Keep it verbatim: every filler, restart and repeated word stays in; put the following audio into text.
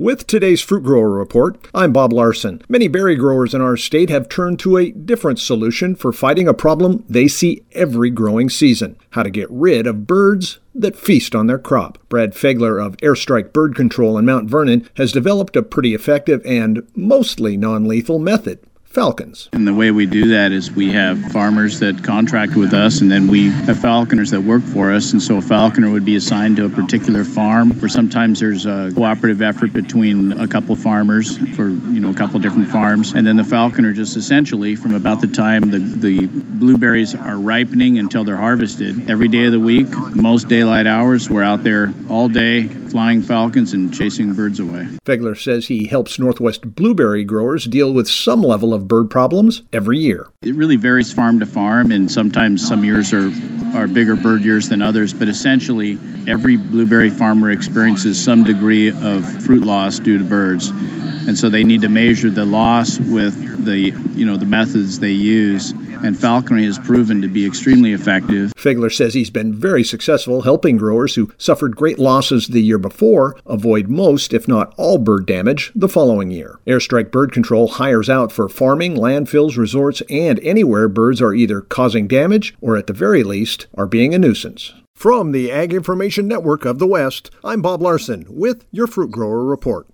With today's Fruit Grower Report, I'm Bob Larson. Many berry growers in our state have turned to a different solution for fighting a problem they see every growing season: how to get rid of birds that feast on their crop. Brad Fegler of Airstrike Bird Control in Mount Vernon has developed a pretty effective and mostly non-lethal method: falcons. And the way we do that is we have farmers that contract with us, and then we have falconers that work for us. And so a falconer would be assigned to a particular farm, or sometimes there's a cooperative effort between a couple farmers for, you know, a couple different farms. And then the falconer just essentially, from about the time the, the blueberries are ripening until they're harvested, every day of the week, most daylight hours, we're out there all day flying falcons and chasing birds away. Fegler says he helps Northwest blueberry growers deal with some level of bird problems every year. It really varies farm to farm, and sometimes some years are, are bigger bird years than others, but essentially every blueberry farmer experiences some degree of fruit loss due to birds. And so they need to measure the loss with the, you know, the methods they use. And falconry has proven to be extremely effective. Fegler says he's been very successful helping growers who suffered great losses the year before avoid most, if not all, bird damage the following year. Airstrike Bird Control hires out for farming, landfills, resorts, and anywhere birds are either causing damage or, at the very least, are being a nuisance. From the Ag Information Network of the West, I'm Bob Larson with your Fruit Grower Report.